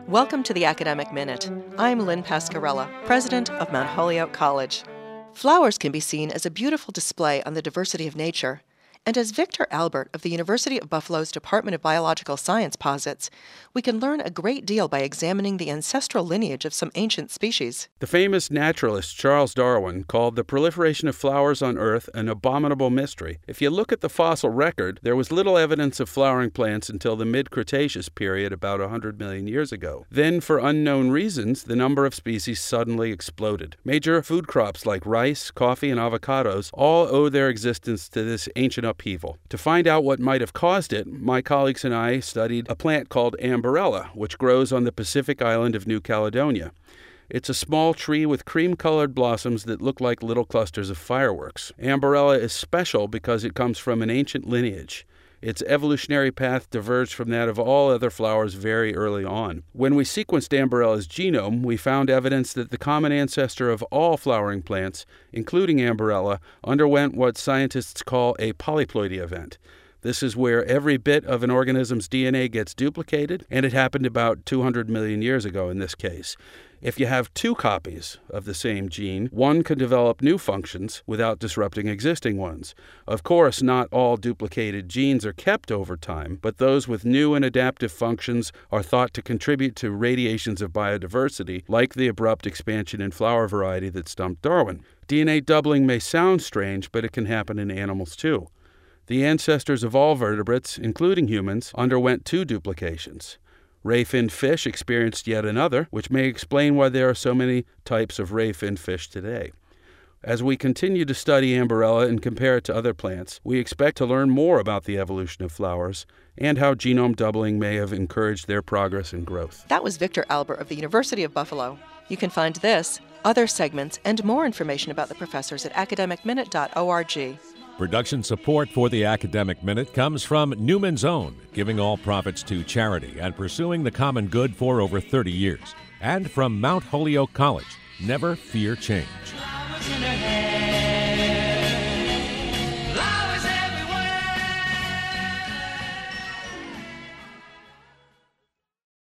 Welcome to the Academic Minute. I'm Lynn Pascarella, president of Mount Holyoke College. Flowers can be seen as a beautiful display on the diversity of nature. And as Victor Albert of the University of Buffalo's Department of Biological Science posits, we can learn a great deal by examining the ancestral lineage of some ancient species. The famous naturalist Charles Darwin called the proliferation of flowers on Earth an abominable mystery. If you look at the fossil record, there was little evidence of flowering plants until the mid-Cretaceous period about 100 million years ago. Then, for unknown reasons, the number of species suddenly exploded. Major food crops like rice, coffee, and avocados all owe their existence to this ancient upheaval. To find out what might have caused it, my colleagues and I studied a plant called Ambarella, which grows on the Pacific island of New Caledonia. It's a small tree with cream-colored blossoms that look like little clusters of fireworks. Ambarella is special because it comes from an ancient lineage. Its evolutionary path diverged from that of all other flowers very early on. When we sequenced Ambarella's genome, we found evidence that the common ancestor of all flowering plants, including Ambarella, underwent what scientists call a polyploidy event. This is where every bit of an organism's DNA gets duplicated, and it happened about 200 million years ago in this case. If you have two copies of the same gene, one can develop new functions without disrupting existing ones. Of course, not all duplicated genes are kept over time, but those with new and adaptive functions are thought to contribute to radiations of biodiversity, like the abrupt expansion in flower variety that stumped Darwin. DNA doubling may sound strange, but it can happen in animals too. The ancestors of all vertebrates, including humans, underwent two duplications. Ray-finned fish experienced yet another, which may explain why there are so many types of ray-finned fish today. As we continue to study Ambarella and compare it to other plants, we expect to learn more about the evolution of flowers and how genome doubling may have encouraged their progress and growth. That was Victor Albert of the University of Buffalo. You can find this, other segments, and more information about the professors at academicminute.org. Production support for the Academic Minute comes from Newman's Own, giving all profits to charity and pursuing the common good for over 30 years. And from Mount Holyoke College, never fear change.